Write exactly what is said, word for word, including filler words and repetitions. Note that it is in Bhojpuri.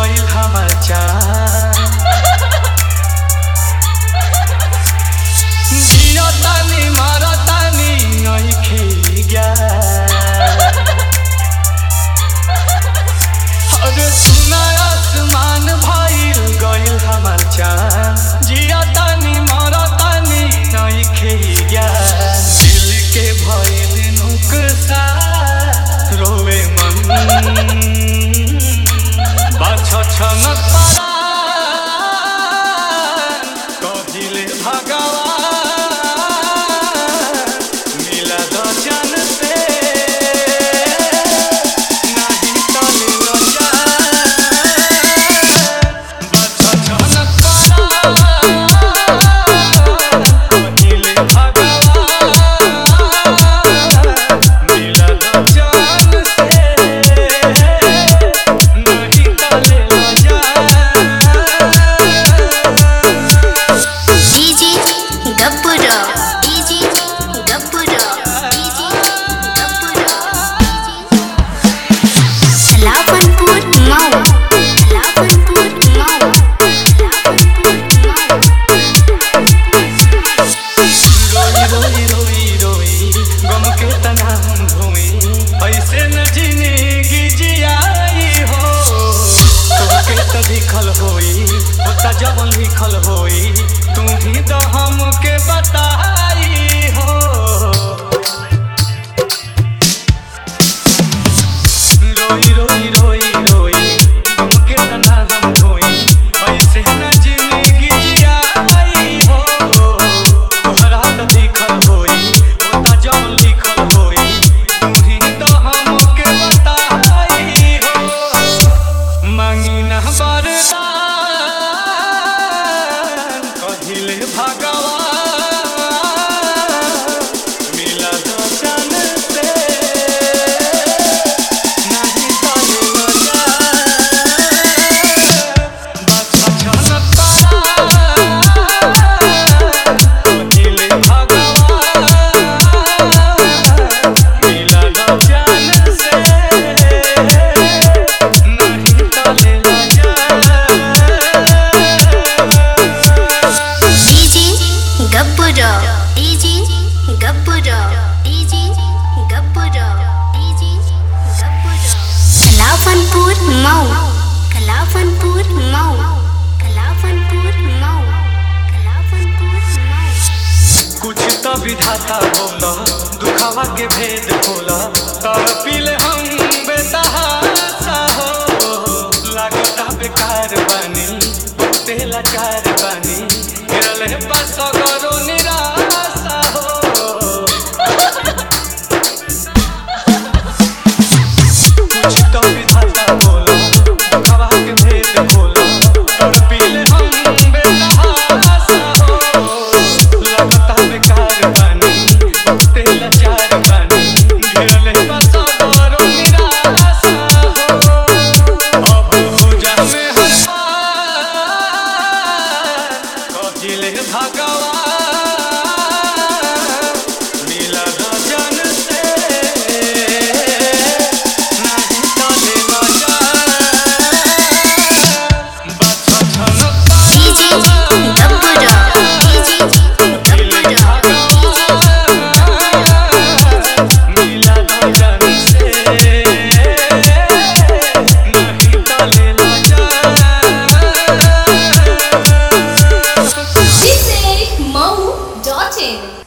गइल हमार चाँद जिया तानी मारा तानी नइखे ज्ञान अरे सुना आसमान भइल गइल हमार चाँद जिया तानी मारा तानी नइखे ज्ञान दिल के भइल नुकसान रोवे मन बाछ छनक पारा कहिले भगवान मिला द जान से नहीं तले न जान बाछ छनक पारा कहिले भगवान मिला द जान से लिखल होई होता जवन लिखल होई तू ही तो हमके बताई हो रोई रोई रोई रोई हमके तना हम धोई ऐसे न जिंदगी जियाई हो तोहरा तो लिखल होई होता जवन लिखल होई तू ही तो हमके बताई हो मांगी ना बरदान कहिले भगवान मिला द जान से नहीं तले न जान बाछा छनक पारा कहिले भगवान मिला द जान से नहीं तले न गब्बुरो डीजे गब्बुरो डीजे गब्बुरो डीजे गब्बुरो कलावनपुर मऊ कलावनपुर मऊ कलावनपुर मऊ कलावनपुर मऊ कुछ तो विधाता होला दुखावा के भेद होला तर पीले हम बेतहासा हो लागता बेकार बानी बहुते लाचार बानी गिरले पास करो निराशा हो कुछ तो विधाता होला दुखावा के भेद होला तर पीले हम बेतहासा हो लागता बेकार बानी बहुते लाचार बानी गिरले पास करो निराशा हो अब हो जा में हर कहिले भगवान मिला द जान से नहीं तले न जान बाछा छनक डीजे गब्बुरो डीजे गब्बुरो मिला द जान से नहीं तले न जान This is Mau dot in.